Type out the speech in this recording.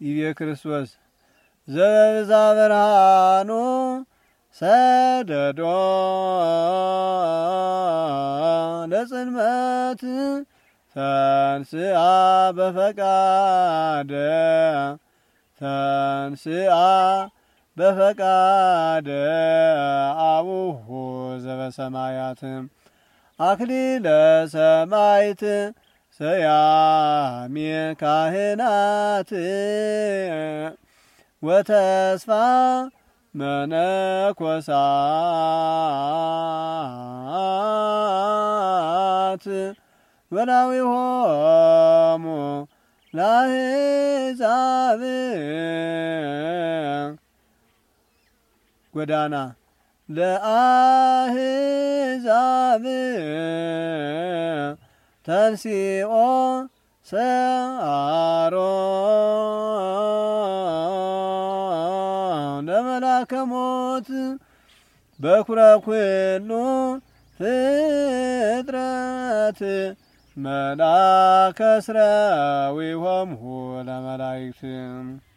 ይቤ ክርስቶስ ዘበብዛ ብርሃኑ ሰደዶ ለጽልመት ተንስአ በፈቃደ ተንስአ በፈቃደ አቡሁ ዘበሰማያት አክሊለ ሰማዕት ሰያሜ ካህናት ወተስፋ መነኮሳት ወላዊሆሙ ለአሕዛብ ጎዳና ለአሕዛብ ተንሥኦ ሰዓሮ ለመላከ ሞት በኵረ ኵሉ ፍጥረት መላከ ሥራዊሆሙ ለመላእክት